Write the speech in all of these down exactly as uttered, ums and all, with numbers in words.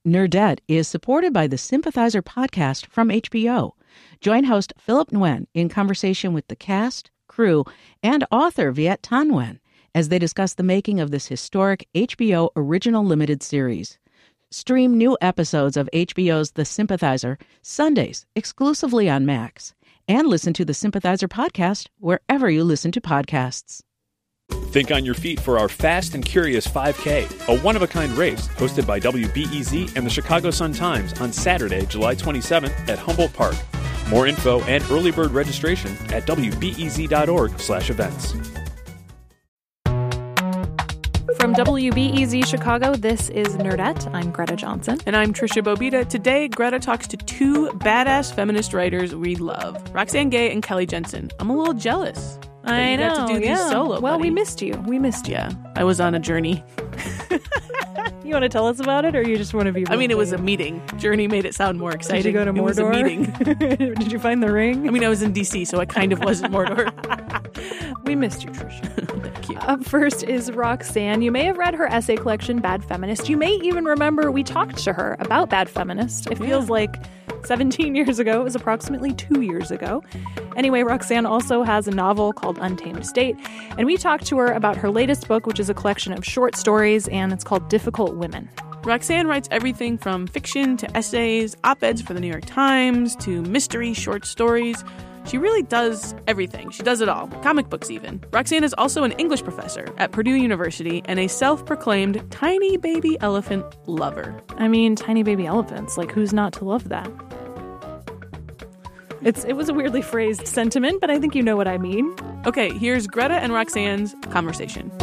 Nerdette is supported by the Sympathizer podcast from H B O. Join host Philip Nguyen in conversation with the cast, crew, and author Viet Thanh Nguyen as they discuss the making of this historic H B O original limited series. Stream new episodes of H B O's The Sympathizer Sundays exclusively on Max, and listen to the Sympathizer podcast wherever you listen to podcasts. Think on your feet for our Fast and Curious five K, a one-of-a-kind race hosted by W B E Z and the Chicago Sun-Times on Saturday, July twenty-seventh at Humboldt Park. More info and early bird registration at W B E Z dot org slash events. From W B E Z Chicago, this is Nerdette. I'm Greta Johnson. And I'm Trisha Bobita. Today, Greta talks to two badass feminist writers we love, Roxane Gay and Kelly Jensen. I'm a little jealous. I know. Got to do yeah. these solo, Well, buddy. we missed you. We missed you. Yeah, I was on a journey. You want to tell us about it, or you just want to be? I mean, it was a meeting. Journey made it sound more exciting. Did you go to It was a Mordor? meeting. Did you find the ring? I mean, I was in D C, so I kind of was in Mordor. We missed you, Trisha. Thank you. Up first is Roxane. You may have read her essay collection, Bad Feminist. You may even remember we talked to her about Bad Feminist. It feels Yeah. like seventeen years ago. It was approximately two years ago. Anyway, Roxane also has a novel called Untamed State, and we talked to her about her latest book, which is a collection of short stories, and it's called Difficult Women. Roxane writes everything from fiction to essays, op-eds for the New York Times, to mystery short stories. She really does everything. She does it all. Comic books, even. Roxane is also an English professor at Purdue University and a self-proclaimed tiny baby elephant lover. I mean, tiny baby elephants. Like, who's not to love that? It's It was a weirdly phrased sentiment, but I think you know what I mean. Okay, here's Greta and Roxane's conversation.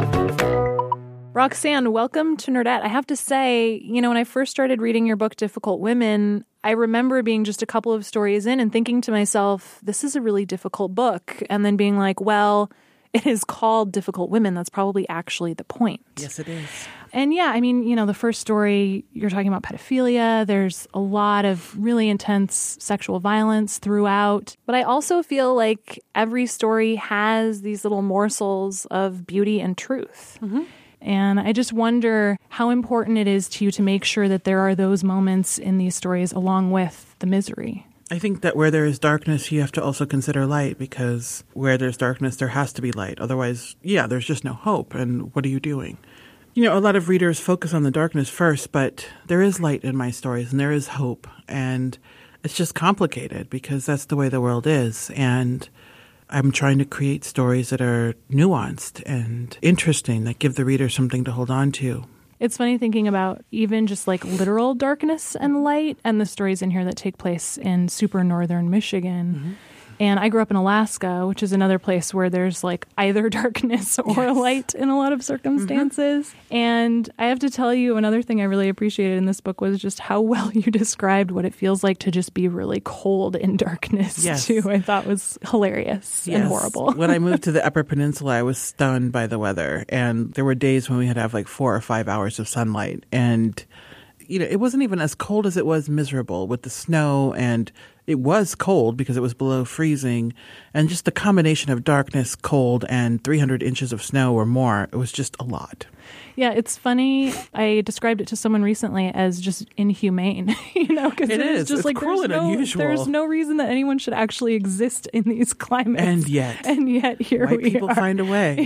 Roxane, welcome to Nerdette. I have to say, you know, when I first started reading your book, Difficult Women, I remember being just a couple of stories in and thinking to myself, this is a really difficult book. And then being like, well, it is called Difficult Women. That's probably actually the point. Yes, it is. And yeah, I mean, you know, the first story, you're talking about pedophilia. There's a lot of really intense sexual violence throughout. But I also feel like every story has these little morsels of beauty and truth. Mm-hmm. And I just wonder how important it is to you to make sure that there are those moments in these stories along with the misery. I think that where there is darkness, you have to also consider light, because where there's darkness, there has to be light. Otherwise, yeah, there's just no hope. And what are you doing? You know, a lot of readers focus on the darkness first, but there is light in my stories and there is hope. And it's just complicated because that's the way the world is. And I'm trying to create stories that are nuanced and interesting, that give the reader something to hold on to. It's funny thinking about even just like literal darkness and light and the stories in here that take place in super northern Michigan. Mm-hmm. And I grew up in Alaska, which is another place where there's like either darkness or yes. light in a lot of circumstances. Mm-hmm. And I have to tell you, another thing I really appreciated in this book was just how well you described what it feels like to just be really cold in darkness, yes. too. I thought was hilarious yes. and horrible. When I moved to the Upper Peninsula, I was stunned by the weather. And there were days when we had to have like four or five hours of sunlight. And you know, it wasn't even as cold as it was miserable with the snow, and it was cold because it was below freezing, and just the combination of darkness, cold, and three hundred inches of snow or more, it was just a lot. Yeah, it's funny. I described it to someone recently as just inhumane, you know, because it it is is just it's like cruel there's and no, unusual. There's no reason that anyone should actually exist in these climates, and yet, and yet here white we people are. find a way.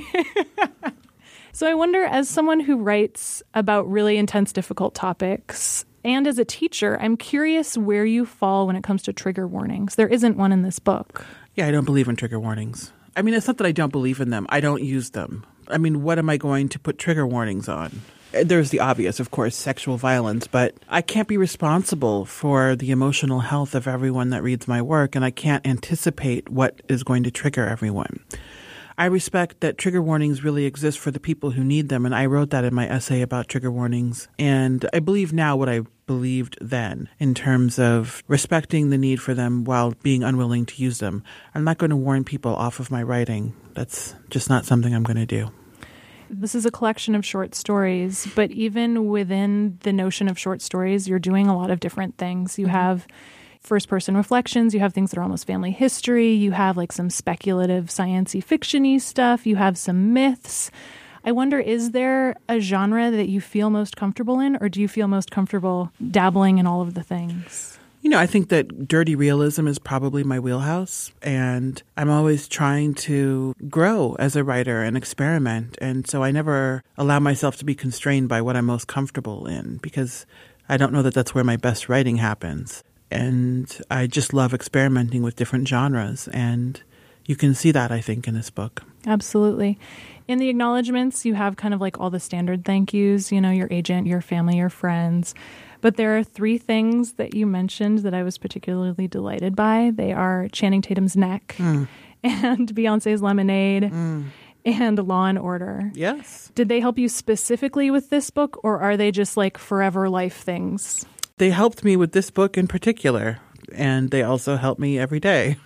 So I wonder, as someone who writes about really intense, difficult topics, and as a teacher, I'm curious where you fall when it comes to trigger warnings. There isn't one in this book. Yeah, I don't believe in trigger warnings. I mean, it's not that I don't believe in them. I don't use them. I mean, what am I going to put trigger warnings on? There's the obvious, of course, sexual violence, but I can't be responsible for the emotional health of everyone that reads my work, and I can't anticipate what is going to trigger everyone. I respect that trigger warnings really exist for the people who need them, and I wrote that in my essay about trigger warnings. And I believe now what I believed then in terms of respecting the need for them while being unwilling to use them. I'm not going to warn people off of my writing. That's just not something I'm going to do. This is a collection of short stories, but even within the notion of short stories, you're doing a lot of different things. You have first-person reflections. You have things that are almost family history. You have like some speculative, science-y, fiction-y stuff. You have some myths. I wonder, is there a genre that you feel most comfortable in, or do you feel most comfortable dabbling in all of the things? You know, I think that dirty realism is probably my wheelhouse, and I'm always trying to grow as a writer and experiment. And so I never allow myself to be constrained by what I'm most comfortable in, because I don't know that that's where my best writing happens. And I just love experimenting with different genres. And you can see that, I think, in this book. Absolutely. In the acknowledgments, you have kind of like all the standard thank yous, you know, your agent, your family, your friends. But there are three things that you mentioned that I was particularly delighted by. They are Channing Tatum's neck mm. and Beyonce's Lemonade mm. and Law and Order. Yes. Did they help you specifically with this book, or are they just like forever life things? They helped me with this book in particular, and they also help me every day.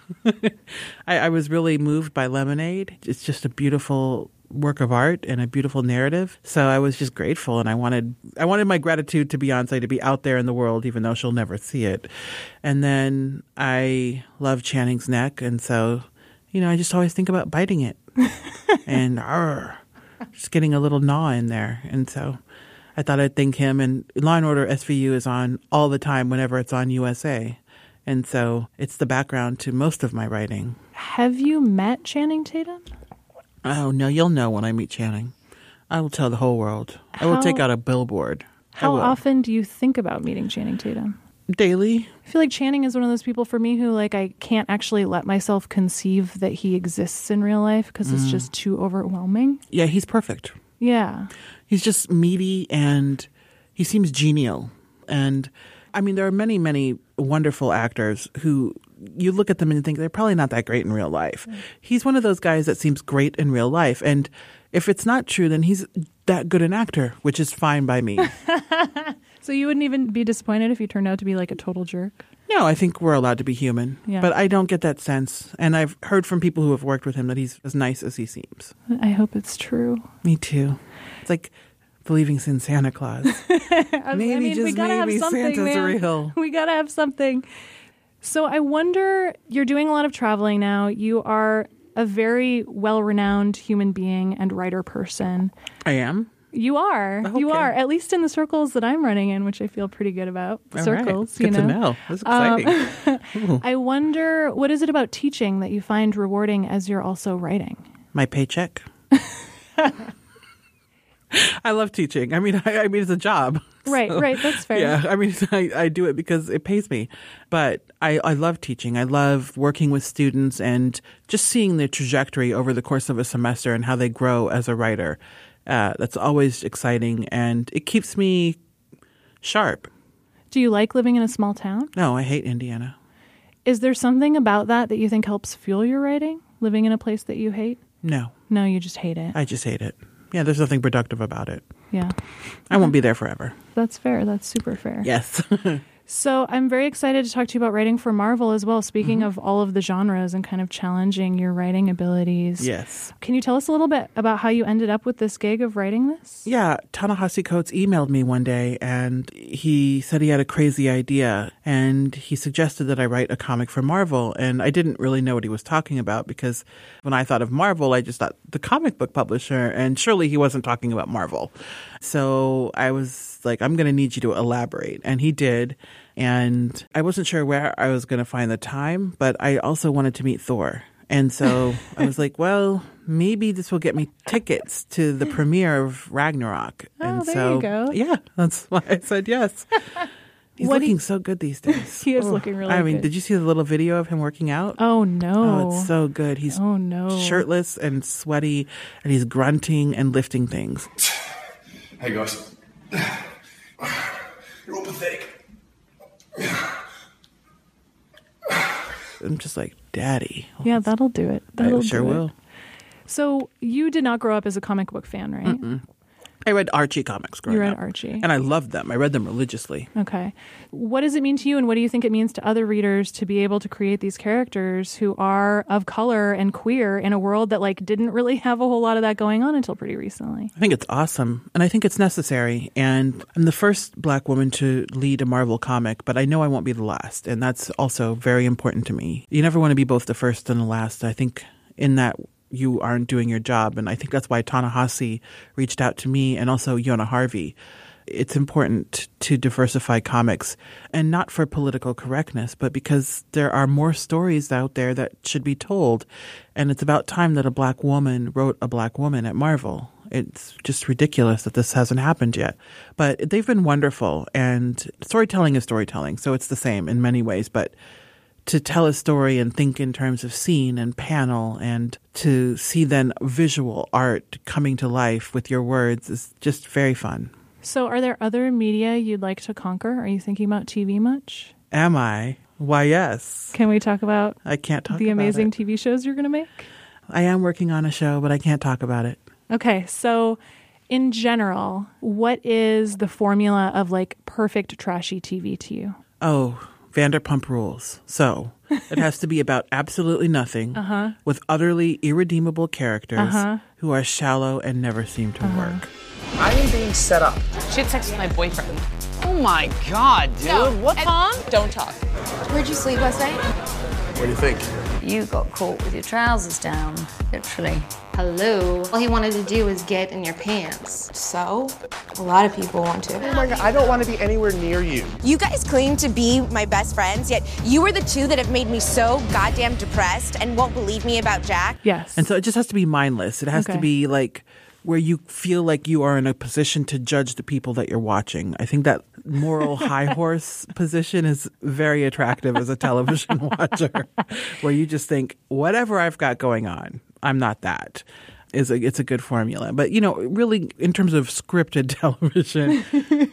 I, I was really moved by Lemonade. It's just a beautiful work of art and a beautiful narrative. So I was just grateful, and I wanted I wanted my gratitude to Beyonce to be out there in the world, even though she'll never see it. And then I love Channing's neck, and so, you know, I just always think about biting it and argh, just getting a little gnaw in there. And so I thought I'd thank him. And Law and Order S V U is on all the time whenever it's on U S A. And so it's the background to most of my writing. Have you met Channing Tatum? Oh, no, you'll know when I meet Channing. I will tell the whole world. How, I will take out a billboard. How often do you think about meeting Channing Tatum? Daily. I feel like Channing is one of those people for me who, like, I can't actually let myself conceive that he exists in real life because mm. it's just too overwhelming. Yeah, he's perfect. Yeah. He's just meaty, and he seems genial. And, I mean, there are many, many wonderful actors who you look at them and think they're probably not that great in real life. Mm. He's one of those guys that seems great in real life. And if it's not true, then he's that good an actor, which is fine by me. So you wouldn't even be disappointed if he turned out to be like a total jerk? No, I think we're allowed to be human. Yeah. But I don't get that sense. And I've heard from people who have worked with him that he's as nice as he seems. I hope it's true. Me too. It's like believing in Santa Claus. Maybe, I mean, just we gotta maybe, have something, Santa's man. real. We gotta have something. So I wonder, you're doing a lot of traveling now. You are a very well-renowned human being and writer person. I am? You are. Okay. You are, at least in the circles that I'm running in, which I feel pretty good about. All Circles, right. Good you know. to know. That's exciting. Um, I wonder, what is it about teaching that you find rewarding as you're also writing? My paycheck. I love teaching. I mean, I, I mean, it's a job. Right, so, right. That's fair. Yeah, I mean, I, I do it because it pays me. But I, I love teaching. I love working with students and just seeing their trajectory over the course of a semester and how they grow as a writer. Uh, that's always exciting, and it keeps me sharp. Do you like living in a small town? No, I hate Indiana. Is there something about that that you think helps fuel your writing, living in a place that you hate? No. No, you just hate it. I just hate it. Yeah, there's nothing productive about it. Yeah. I won't be there forever. That's fair. That's super fair. Yes. So I'm very excited to talk to you about writing for Marvel as well, speaking mm-hmm. of all of the genres and kind of challenging your writing abilities. Yes. Can you tell us a little bit about how you ended up with this gig of writing this? Yeah. Ta-Nehisi Coates emailed me one day, and he said he had a crazy idea, and he suggested that I write a comic for Marvel. And I didn't really know what he was talking about, because when I thought of Marvel, I just thought the comic book publisher, and surely he wasn't talking about Marvel. So I was like, I'm going to need you to elaborate. And he did. And I wasn't sure where I was going to find the time, but I also wanted to meet Thor. And so I was like, well, maybe this will get me tickets to the premiere of Ragnarok. Oh, and there so, you go. Yeah, that's why I said yes. He's What looking he- so good these days. He is Oh, looking really I mean, good. did you see the little video of him working out? Oh, no. Oh, it's so good. He's Oh, no. shirtless and sweaty, and he's grunting and lifting things. Hey, guys. You're all pathetic. I'm just like, Daddy. Yeah, that'll do it. That'll I sure do it. will. So you did not grow up as a comic book fan, right? Mm-mm. I read Archie comics growing You read up. Archie. And I loved them. I read them religiously. Okay. What does it mean to you, and what do you think it means to other readers to be able to create these characters who are of color and queer in a world that like didn't really have a whole lot of that going on until pretty recently? I think it's awesome. And I think it's necessary. And I'm the first Black woman to lead a Marvel comic, but I know I won't be the last. And that's also very important to me. You never want to be both the first and the last. I think in that you aren't doing your job. And I think that's why Ta-Nehisi reached out to me and also Yona Harvey. It's important to diversify comics, and not for political correctness, but because there are more stories out there that should be told. And it's about time that a black woman wrote a black woman at Marvel. It's just ridiculous that this hasn't happened yet. But they've been wonderful, and storytelling is storytelling, so it's the same in many ways. But to tell a story and think in terms of scene and panel, and to see then visual art coming to life with your words is just very fun. So are there other media you'd like to conquer? Are you thinking about T V much? Am I? Why, yes. Can we talk about I can't talk the about amazing it. T V shows you're going to make? I am working on a show, but I can't talk about it. Okay, so in general, what is the formula of like perfect trashy T V to you? Oh, Vanderpump Rules. So it has to be about absolutely nothing uh-huh. with utterly irredeemable characters uh-huh. who are shallow and never seem to uh-huh. work. I am being set up. She had sex with my boyfriend. Oh my God, dude. No, what? Tom, don't talk. Where'd you sleep last night? What do you think? You got caught with your trousers down, literally. Hello. All he wanted to do was get in your pants. So, a lot of people want to. Oh my God, I don't want to be anywhere near you. You guys claim to be my best friends, yet you are the two that have made me so goddamn depressed and won't believe me about Jack. Yes. And so it just has to be mindless. It has Okay. to be like where you feel like you are in a position to judge the people that you're watching. I think that moral high horse position is very attractive as a television watcher, where you just think, whatever I've got going on, I'm not that. Is a, it's a good formula. But, you know, really, in terms of scripted television,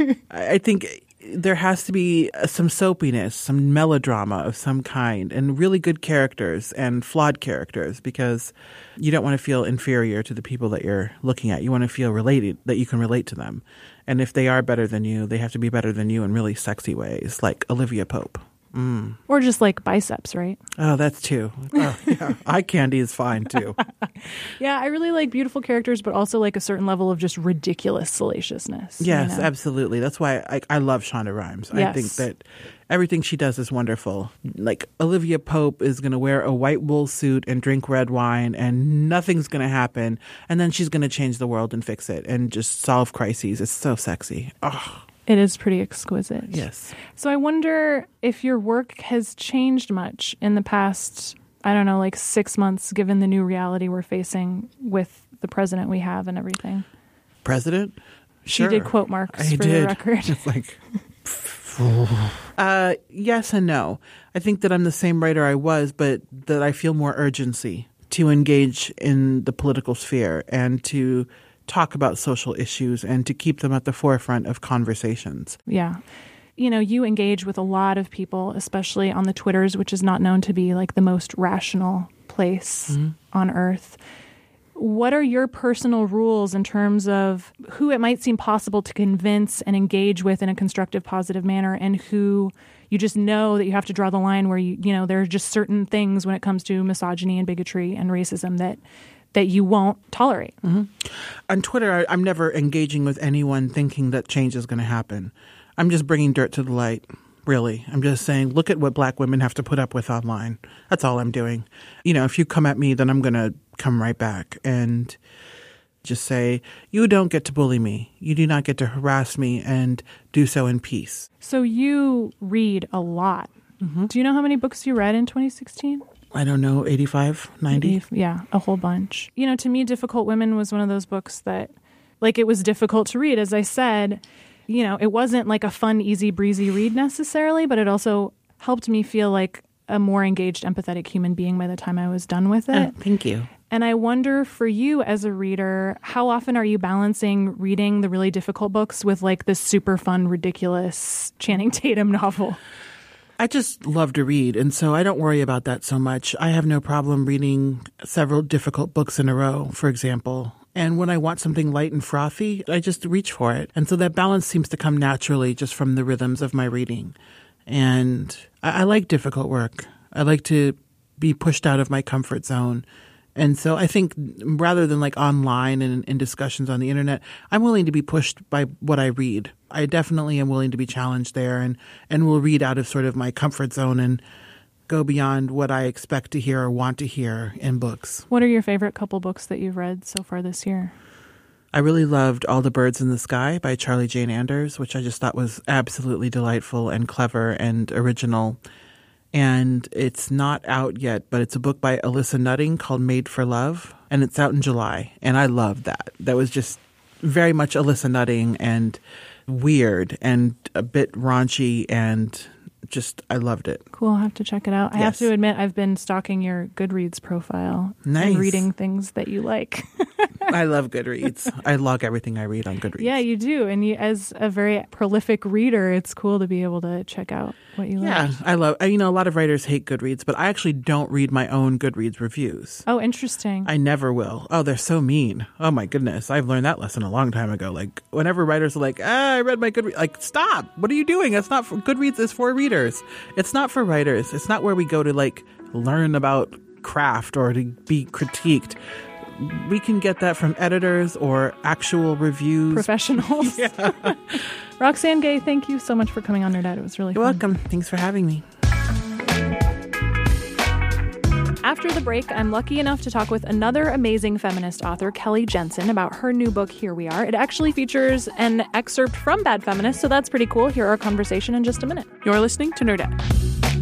I I think there has to be some soapiness, some melodrama of some kind, and really good characters and flawed characters, because you don't want to feel inferior to the people that you're looking at. You want to feel related, that you can relate to them. And if they are better than you, they have to be better than you in really sexy ways, like Olivia Pope. Mm. Or just like biceps, right? Oh, that's too. Oh, yeah. Eye candy is fine too. Yeah, I really like beautiful characters, but also like a certain level of just ridiculous salaciousness. Yes, you know? absolutely. That's why I, I love Shonda Rhimes. Yes. I think that everything she does is wonderful. Like Olivia Pope is going to wear a white wool suit and drink red wine, and nothing's going to happen. And then she's going to change the world and fix it and just solve crises. It's so sexy. Oh. It is pretty exquisite. Yes. So I wonder if your work has changed much in the past, I don't know, like six months, given the new reality we're facing with the president we have and everything. President? She Sure. did quote marks I for did. the record. It's like, uh, yes and no. I think that I'm the same writer I was, but that I feel more urgency to engage in the political sphere and to talk about social issues and to keep them at the forefront of conversations. Yeah. You know, you engage with a lot of people, especially on the Twitters, which is not known to be like the most rational place mm-hmm. on earth. What are your personal rules in terms of who it might seem possible to convince and engage with in a constructive, positive manner, and who you just know that you have to draw the line where, you, you know, there are just certain things when it comes to misogyny and bigotry and racism that that you won't tolerate? Mm-hmm. On Twitter, I, I'm never engaging with anyone thinking that change is going to happen. I'm just bringing dirt to the light, really. I'm just saying, look at what black women have to put up with online. That's all I'm doing. You know, if you come at me, then I'm going to come right back and just say, you don't get to bully me. You do not get to harass me, and do so in peace. So you read a lot. Mm-hmm. Do you know how many books you read in twenty sixteen? I don't know, eighty-five, ninety? Yeah, a whole bunch. You know, to me, Difficult Women was one of those books that, like, it was difficult to read. As I said, you know, it wasn't like a fun, easy breezy read necessarily, but it also helped me feel like a more engaged, empathetic human being by the time I was done with it. Oh, thank you. And I wonder for you as a reader, how often are you balancing reading the really difficult books with like this super fun, ridiculous Channing Tatum novel? I just love to read, and so I don't worry about that so much. I have no problem reading several difficult books in a row, for example. And when I want something light and frothy, I just reach for it. And so that balance seems to come naturally just from the rhythms of my reading. And I, I like difficult work. I like to be pushed out of my comfort zone. And so I think rather than like online and in discussions on the internet, I'm willing to be pushed by what I read. I definitely am willing to be challenged there, and, and will read out of sort of my comfort zone and go beyond what I expect to hear or want to hear in books. What are your favorite couple books that you've read so far this year? I really loved All the Birds in the Sky by Charlie Jane Anders, which I just thought was absolutely delightful and clever and original. And it's not out yet, but it's a book by Alyssa Nutting called Made for Love, and it's out in July. And I loved that. That was just very much Alyssa Nutting and weird and a bit raunchy, and just, I loved it. Cool. I'll have to check it out. I Yes. have to admit, I've been stalking your Goodreads profile Nice. and reading things that you like. I love Goodreads. I log everything I read on Goodreads. Yeah, you do. And you, as a very prolific reader, it's cool to be able to check out what you Yeah, like. I love, you know, a lot of writers hate Goodreads, but I actually don't read my own Goodreads reviews. Oh, interesting. I never will. Oh, they're so mean. Oh my goodness. I've learned that lesson a long time ago. Like, whenever writers are like, ah, I read my Goodreads, like, stop. What are you doing? That's not for, Goodreads is for readers. It's not for writers. It's not where we go to, like, learn about craft or to be critiqued. We can get that from editors or actual reviews. Professionals. Yeah. Roxane Gay, thank you so much for coming on Nerdette. It was really You're fun. welcome. Thanks for having me. After the break, I'm lucky enough to talk with another amazing feminist author, Kelly Jensen, about her new book, Here We Are. It actually features an excerpt from Bad Feminist, so that's pretty cool. Hear our conversation in just a minute. You're listening to Nerdette.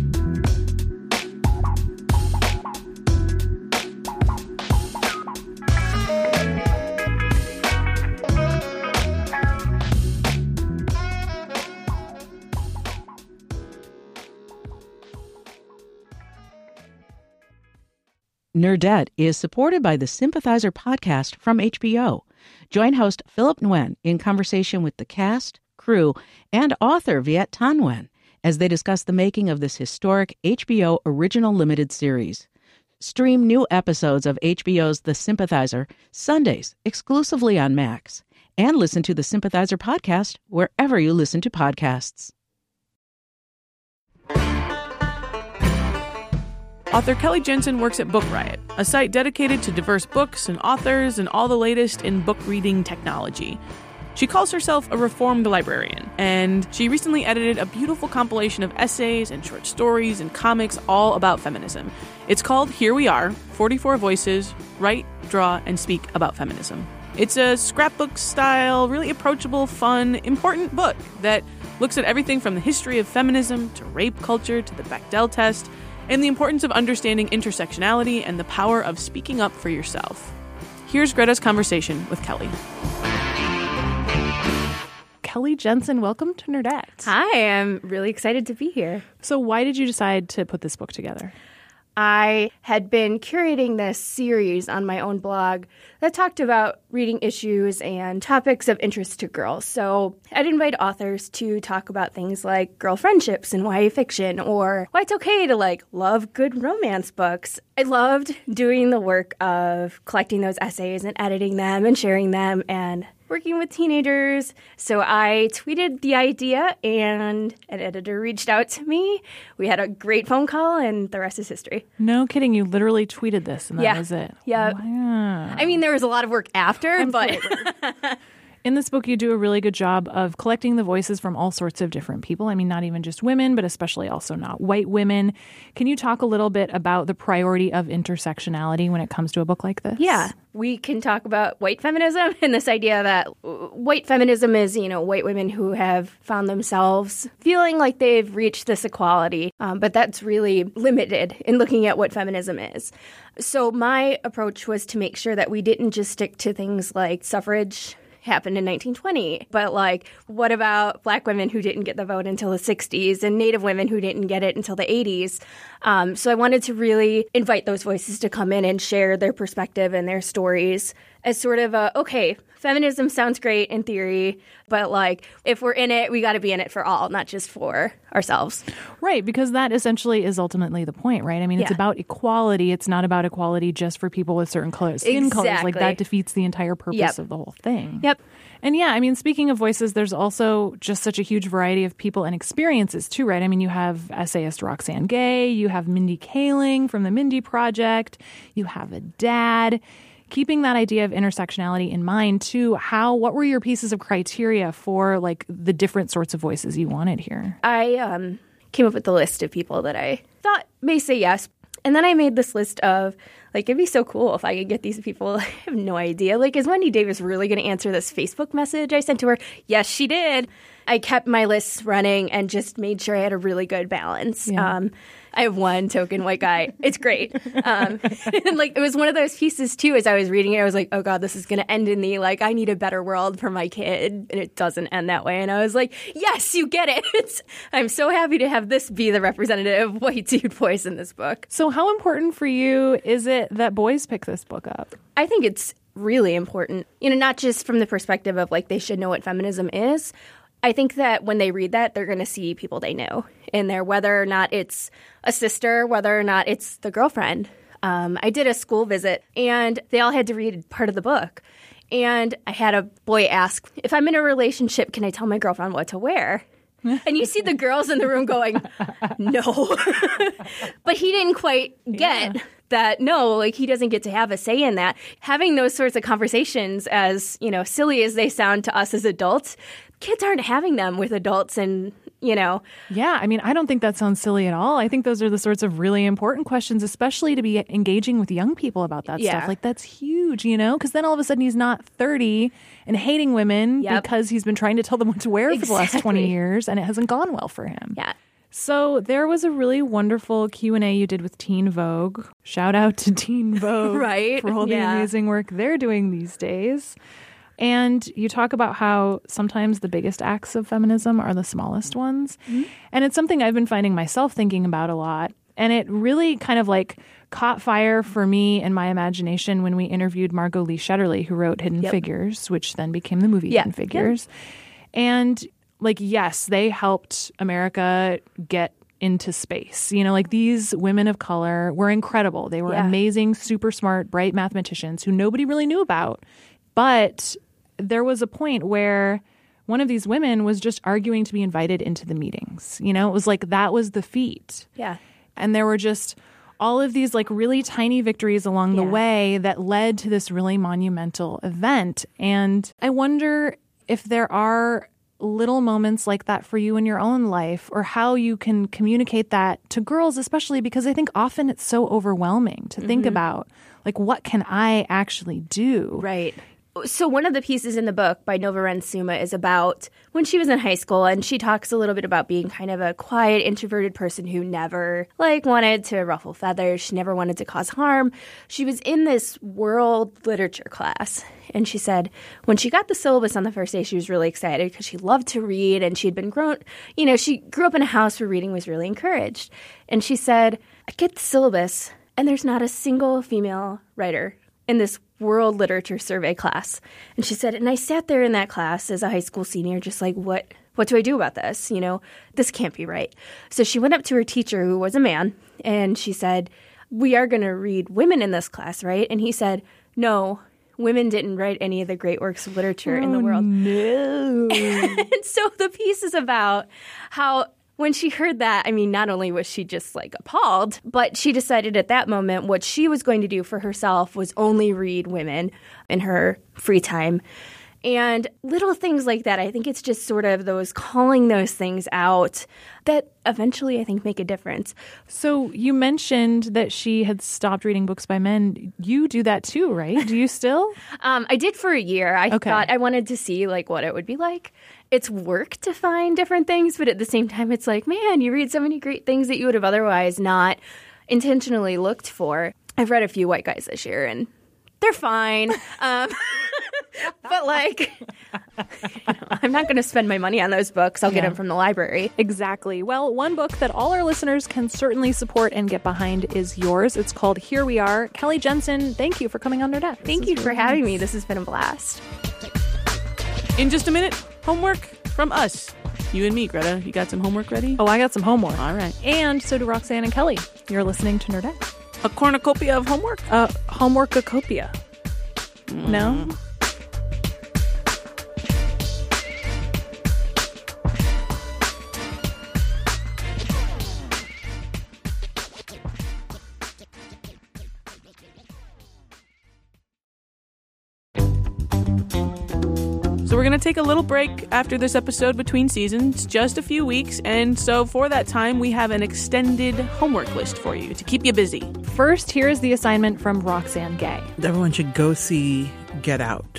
Nerdette is supported by the Sympathizer podcast from H B O. Join host Philip Nguyen in conversation with the cast, crew, and author Viet Thanh Nguyen as they discuss the making of this historic H B O original limited series. Stream new episodes of H B O's The Sympathizer Sundays exclusively on Max, and listen to the Sympathizer podcast wherever you listen to podcasts. Author Kelly Jensen works at Book Riot, a site dedicated to diverse books and authors and all the latest in book reading technology. She calls herself a reformed librarian, and she recently edited a beautiful compilation of essays and short stories and comics all about feminism. It's called Here We Are, forty-four Voices, Write, Draw, and Speak About Feminism. It's a scrapbook-style, really approachable, fun, important book that looks at everything from the history of feminism to rape culture to the Bechdel test, and the importance of understanding intersectionality and the power of speaking up for yourself. Here's Greta's conversation with Kelly. Kelly Jensen, welcome to Nerdette. Hi, I'm really excited to be here. So why did you decide to put this book together? I had been curating this series on my own blog that talked about reading issues and topics of interest to girls. So I'd invite authors to talk about things like girl friendships and Y A fiction, or why it's okay to like love good romance books. I loved doing the work of collecting those essays and editing them and sharing them and working with teenagers. So I tweeted the idea and an editor reached out to me. We had a great phone call and the rest is history. No kidding. You literally tweeted this and that yeah. was it. Yeah. Wow. I mean, there was a lot of work after, but... In this book, you do a really good job of collecting the voices from all sorts of different people. I mean, not even just women, but especially also not white women. Can you talk a little bit about the priority of intersectionality when it comes to a book like this? Yeah. We can talk about white feminism and this idea that white feminism is, you know, white women who have found themselves feeling like they've reached this equality. Um, but that's really limited in looking at what feminism is. So my approach was to make sure that we didn't just stick to things like suffrage happened in nineteen twenty. But like, what about Black women who didn't get the vote until the sixties and Native women who didn't get it until the eighties? Um, so I wanted to really invite those voices to come in and share their perspective and their stories as sort of a, okay, feminism sounds great in theory, but like if we're in it, we got to be in it for all, not just for ourselves. Right, because that essentially is ultimately the point, right? I mean, it's Yeah. about equality. It's not about equality just for people with certain color, skin colors. Like Exactly. that defeats the entire purpose Yep. of the whole thing. Yep. And yeah, I mean, speaking of voices, there's also just such a huge variety of people and experiences too, right? I mean, you have essayist Roxane Gay, you have Mindy Kaling from the Mindy Project, you have a dad. Keeping that idea of intersectionality in mind too, how, what were your pieces of criteria for like the different sorts of voices you wanted here? I um, came up with the list of people that I thought may say yes. And then I made this list of, like, it'd be so cool if I could get these people. I have no idea. Like, is Wendy Davis really going to answer this Facebook message I sent to her? Yes, she did. I kept my lists running and just made sure I had a really good balance. Yeah. Um, I have one token white guy. It's great. Um, and like, it was one of those pieces, too, as I was reading it, I was like, oh, God, this is going to end in the, like, I need a better world for my kid. And it doesn't end that way. And I was like, yes, you get it. It's, I'm so happy to have this be the representative white dude voice in this book. So how important for you is it that boys pick this book up? I think it's really important, you know, not just from the perspective of, like, they should know what feminism is. I think that when they read that, they're going to see people they know in there, whether or not it's a sister, whether or not it's the girlfriend. Um, I did a school visit, and they all had to read part of the book. And I had a boy ask, if I'm in a relationship, can I tell my girlfriend what to wear? And you see the girls in the room going, no. But he didn't quite get yeah. that, no, like, he doesn't get to have a say in that. Having those sorts of conversations, as, you know, silly as they sound to us as adults, kids aren't having them with adults and, you know. Yeah, I mean, I don't think that sounds silly at all. I think those are the sorts of really important questions, especially to be engaging with young people about that yeah. stuff. Like, that's huge, you know, because then all of a sudden he's not thirty and hating women yep. because he's been trying to tell them what to wear exactly. for the last twenty years and it hasn't gone well for him. Yeah. So there was a really wonderful Q and A you did with Teen Vogue. Shout out to Teen Vogue right? for all the yeah. amazing work they're doing these days. And you talk about how sometimes the biggest acts of feminism are the smallest ones. Mm-hmm. And it's something I've been finding myself thinking about a lot. And it really kind of like caught fire for me in my imagination when we interviewed Margot Lee Shetterly, who wrote Hidden yep. Figures, which then became the movie yep. Hidden Figures. Yep. And like, yes, they helped America get into space. You know, like, these women of color were incredible. They were yeah. amazing, super smart, bright mathematicians who nobody really knew about. But there was a point where one of these women was just arguing to be invited into the meetings. You know, it was like that was the feat. Yeah. And there were just all of these like really tiny victories along yeah. the way that led to this really monumental event. And I wonder if there are little moments like that for you in your own life, or how you can communicate that to girls, especially because I think often it's so overwhelming to mm-hmm. think about, like, what can I actually do? Right. So one of the pieces in the book by Nova Rensuma is about when she was in high school, and she talks a little bit about being kind of a quiet, introverted person who never, like, wanted to ruffle feathers. She never wanted to cause harm. She was in this world literature class, and she said when she got the syllabus on the first day, she was really excited because she loved to read, and she'd been grown, you know, she grew up in a house where reading was really encouraged. And she said, I get the syllabus, and there's not a single female writer in this world literature survey class. And she said, and I sat there in that class as a high school senior, just like, what, what do I do about this? You know, this can't be right. So she went up to her teacher, who was a man, and she said, we are going to read women in this class, right? And he said, no, women didn't write any of the great works of literature oh, in the world. No. And so the piece is about how when she heard that, I mean, not only was she just like appalled, but she decided at that moment what she was going to do for herself was only read women in her free time. And little things like that, I think it's just sort of those calling those things out that eventually I think make a difference. So you mentioned that she had stopped reading books by men. You do that too, right? Do you still? um, I did for a year. I okay. thought I wanted to see like what it would be like. It's work to find different things, but at the same time, it's like, man, you read so many great things that you would have otherwise not intentionally looked for. I've read a few white guys this year, and they're fine. Um, but, like, you know, I'm not going to spend my money on those books. I'll yeah. get them from the library. Exactly. Well, one book that all our listeners can certainly support and get behind is yours. It's called Here We Are. Kelly Jensen, thank you for coming on Nerdette. Thank you for really having nice. me. This has been a blast. In just a minute, homework from us. You and me, Greta. You got some homework ready? Oh, I got some homework. All right. And so do Roxanne and Kelly. You're listening to Nerdette. A cornucopia of homework? Uh, homeworkacopia. Mm. No? So we're going to take a little break after this episode between seasons, just a few weeks. And so for that time, we have an extended homework list for you to keep you busy. First, here's the assignment from Roxane Gay. Everyone should go see Get Out.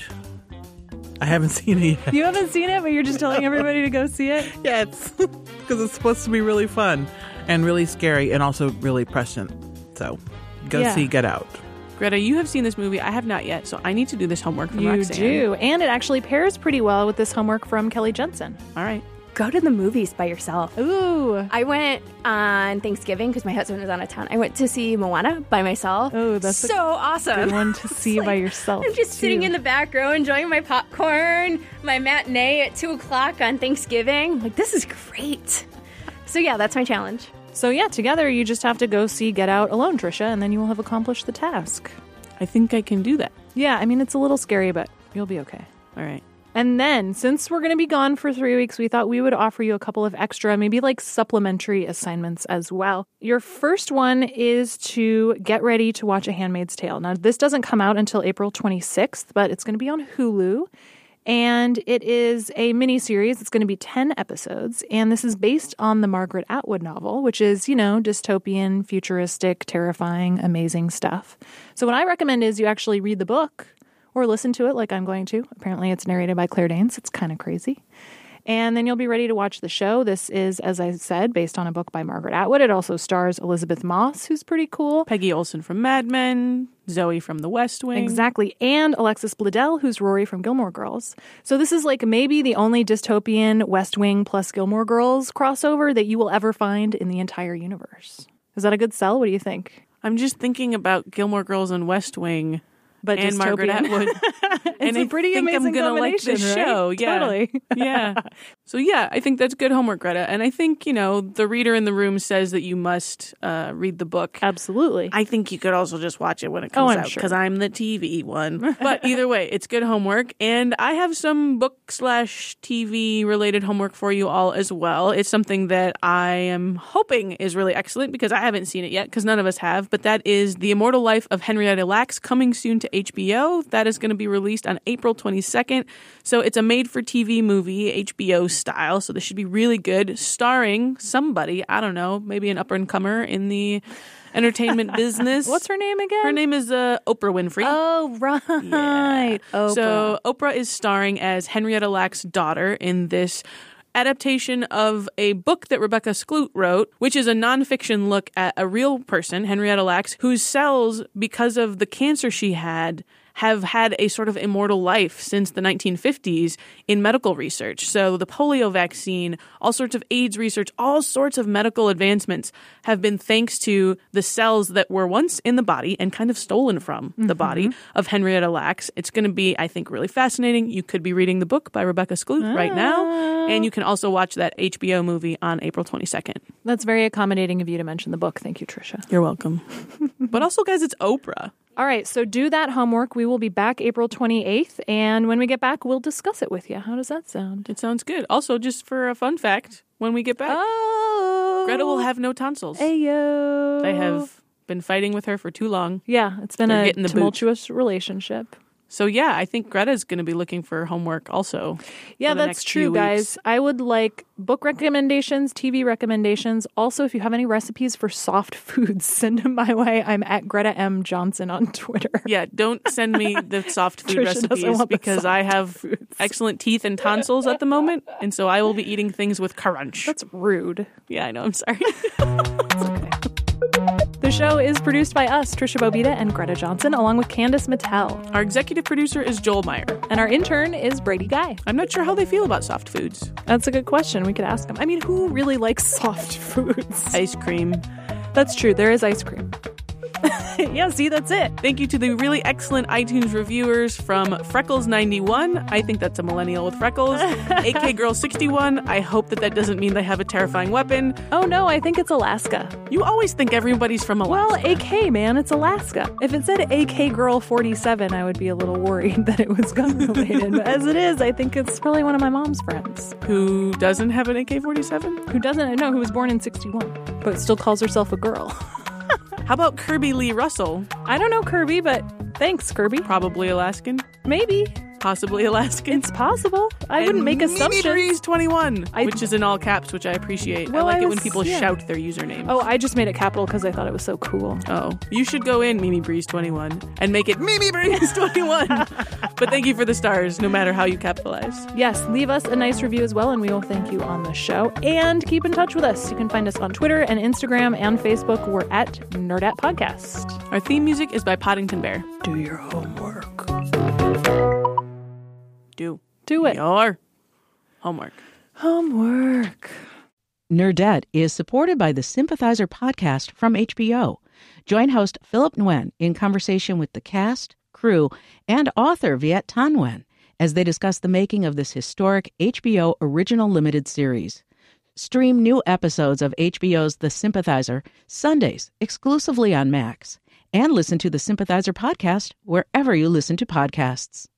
I haven't seen it yet. You haven't seen it, but you're just telling everybody to go see it? Yeah, it's because it's supposed to be really fun and really scary and also really prescient. So go Yeah. see Get Out. Greta, you have seen this movie. I have not yet, so I need to do this homework from You Roxane. do. And it actually pairs pretty well with this homework from Kelly Jensen. All right. Go to the movies by yourself. Ooh. I went on Thanksgiving because my husband was out of town. I went to see Moana by myself. Oh, that's so awesome. Good one to see by yourself. I'm just too. sitting in the back row enjoying my popcorn, my matinee at two o'clock on Thanksgiving. Like, this is great. So, yeah, that's my challenge. So, yeah, together you just have to go see Get Out alone, Trisha, and then you will have accomplished the task. I think I can do that. Yeah, I mean, it's a little scary, but you'll be okay. All right. And then, since we're going to be gone for three weeks, we thought we would offer you a couple of extra, maybe like supplementary assignments as well. Your first one is to get ready to watch A Handmaid's Tale. Now, this doesn't come out until April twenty-sixth, but it's going to be on Hulu. And it is a miniseries. It's going to be ten episodes. And this is based on the Margaret Atwood novel, which is, you know, dystopian, futuristic, terrifying, amazing stuff. So what I recommend is you actually read the book or listen to it like I'm going to. Apparently it's narrated by Claire Danes. It's kind of crazy. And then you'll be ready to watch the show. This is, as I said, based on a book by Margaret Atwood. It also stars Elizabeth Moss, who's pretty cool. Peggy Olson from Mad Men, Zoe from The West Wing. Exactly. And Alexis Bledel, who's Rory from Gilmore Girls. So this is like maybe the only dystopian West Wing plus Gilmore Girls crossover that you will ever find in the entire universe. Is that a good sell? What do you think? I'm just thinking about Gilmore Girls and West Wing. But and dystopian. Margaret Atwood. It's and a I pretty think amazing I'm gonna like combination, this right? show. Yeah. Totally. Yeah. So yeah, I think that's good homework, Greta. And I think, you know, the reader in the room says that you must uh, read the book. Absolutely. I think you could also just watch it when it Oh, comes I'm out sure. because I'm the T V one. But either way, it's good homework. And I have some book slash T V related homework for you all as well. It's something that I am hoping is really excellent because I haven't seen it yet because none of us have. But that is The Immortal Life of Henrietta Lacks, coming soon to H B O. That is going to be released on April twenty-second. So it's a made-for-T V movie, H B O style. So this should be really good, starring somebody, I don't know, maybe an up-and-comer in the entertainment business. What's her name again? Her name is uh, Oprah Winfrey. Oh, right. Yeah. Oprah. So Oprah is starring as Henrietta Lacks' daughter in this adaptation of a book that Rebecca Skloot wrote, which is a nonfiction look at a real person, Henrietta Lacks, whose cells, because of the cancer she had, have had a sort of immortal life since the nineteen fifties in medical research. So the polio vaccine, all sorts of AIDS research, all sorts of medical advancements have been thanks to the cells that were once in the body and kind of stolen from the Mm-hmm. body of Henrietta Lacks. It's going to be, I think, really fascinating. You could be reading the book by Rebecca Skloot Ah. right now, and you can also watch that H B O movie on April twenty-second. That's very accommodating of you to mention the book. Thank you, Trisha. You're welcome. But also, guys, it's Oprah. All right, so do that homework. We will be back April twenty-eighth, and when we get back, we'll discuss it with you. How does that sound? It sounds good. Also, just for a fun fact, when we get back, Oh, Greta will have no tonsils. Ayo. They have been fighting with her for too long. Yeah, it's been They're a getting the boot. tumultuous relationship. So yeah, I think Greta's going to be looking for homework also. Yeah, for the that's next few true, weeks. guys. I would like book recommendations, T V recommendations. Also, if you have any recipes for soft foods, send them my way. I'm at Greta M. Johnson on Twitter. Yeah, don't send me the soft food Trisha doesn't recipes want the because soft I have foods. excellent teeth and tonsils at the moment, and so I will be eating things with crunch. That's rude. Yeah, I know. I'm sorry. The show is produced by us, Trisha Bobita and Greta Johnson, along with Candice Mattel. Our executive producer is Joel Meyer. And our intern is Brady Guy. I'm not sure how they feel about soft foods. That's a good question. We could ask them. I mean, who really likes soft foods? Ice cream. That's true. There is ice cream. Yeah, see, that's it. Thank you to the really excellent iTunes reviewers from Freckles ninety-one. I think that's a millennial with freckles. A K Girl sixty-one. I hope that that doesn't mean they have a terrifying weapon. Oh, no, I think it's Alaska. You always think everybody's from Alaska. Well, A K, man, it's Alaska. If it said A K Girl forty-seven, I would be a little worried that it was gun-related. But as it is, I think it's probably one of my mom's friends. Who doesn't have an A K forty-seven? Who doesn't? No, who was born in sixty-one, but still calls herself a girl. How about Kirby Lee Russell? I don't know Kirby, but thanks, Kirby. Probably Alaskan. Maybe. possibly Alaskan. It's possible. I wouldn't make assumptions. Mimi Breeze twenty-one, I- which is in all caps, which I appreciate. Well, I like I it when was- people yeah. shout their usernames. Oh, I just made it capital because I thought it was so cool. Oh, you should go in Mimi Breeze twenty-one and make it Mimi Breeze twenty-one. But thank you for the stars, no matter how you capitalize. Yes, leave us a nice review as well, and we will thank you on the show. And keep in touch with us. You can find us on Twitter and Instagram and Facebook. We're at Nerdat Podcast. Our theme music is by Poddington Bear. Do your homework. Do. Do it. Your homework. Homework. Nerdette is supported by the Sympathizer podcast from H B O. Join host Philip Nguyen in conversation with the cast, crew, and author Viet Thanh Nguyen as they discuss the making of this historic H B O original limited series. Stream new episodes of H B O's The Sympathizer Sundays exclusively on Max, and listen to the Sympathizer podcast wherever you listen to podcasts.